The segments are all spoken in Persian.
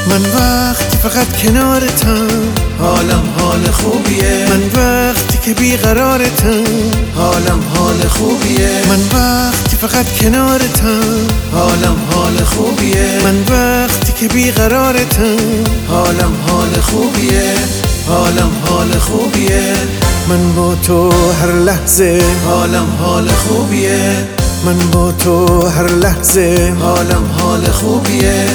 من وقتی فقط کنارتم حالم حال خوبیه. من وقتی که بیقرارتم حالم حال خوبیه. من وقتی فقط کنارتم حالم حال خوبیه. من وقتی که بیقرارتم حالم حال خوبیه. حالم حال خوبیه. من با تو هر لحظه حالم حال خوبیه. من با تو هر لحظه حالم حال خوبیه.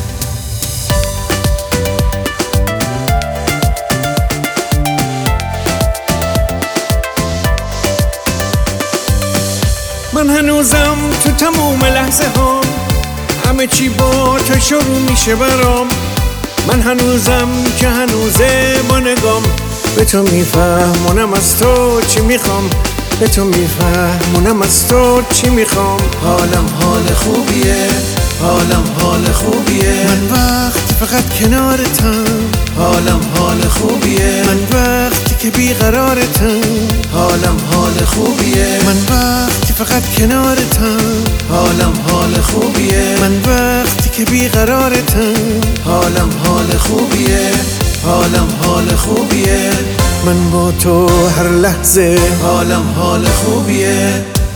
من هنوزم تو تموم لحظه ها همه چی با تو شروع میشه برام. من هنوزم که هنوزه با نگام به تو میفهمونم از تو چی میخوام. به تو میفهمونم از تو چی میخوام. حالم حال خوبیه. حالم حال خوبیه. من وقتی فقط کنارتم حالم حال خوبیه. من وقتی که بیقرارتم حالم حال خوبیه. من وقتی فقط کنارتم حالم حال خوبیه. من وقتی که بیقرارتم حالم حال خوبیه. حالم حال خوبیه. من با تو هر لحظه حالم حال خوبیه.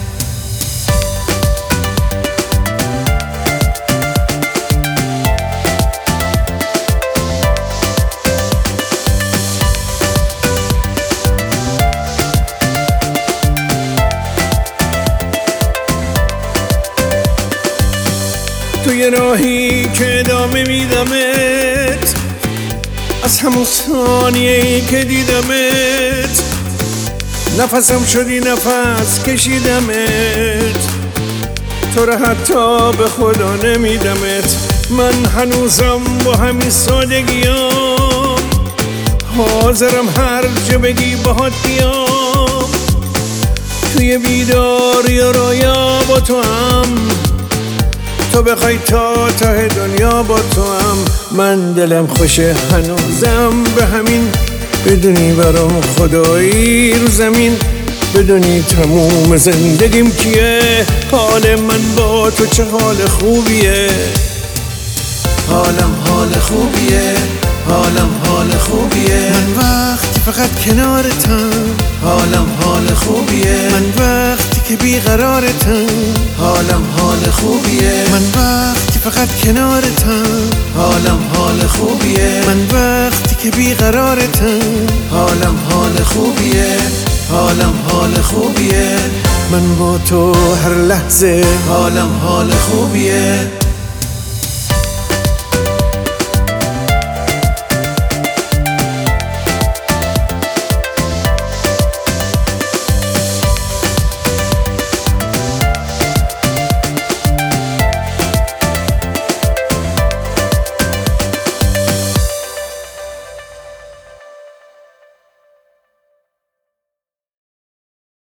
توی راهی که ادامه میدمت از همون ثانیه‌ای که دیدمت نفسم شدی نفس کشیدمت. تو رو حتی به خدا نمیدمت. من هنوزم با همین سادگیام حاضرم هر جا بگی باهات بیام. توی بیداری و رویا با تو هم تو بخوای تا ته دنیا با تو هم. من دلم خوشه هنوزم به همین بدونی برام خدایی رو زمین. بدونی تموم زندگیم کیه. حال من با تو چه حال خوبیه. حالم حال خوبیه. حالم حال خوبیه. من وقتی فقط کنارتم حالم حال خوبیه. من وقتی که بیقرارتم حالم حال خوبیه. من وقتی فقط کنارتم حالم حال خوبیه. من وقتی که بیقرارتم حالم حال خوبیه. حالم حال خوبیه. من با تو هر لحظه حالم حال خوبیه.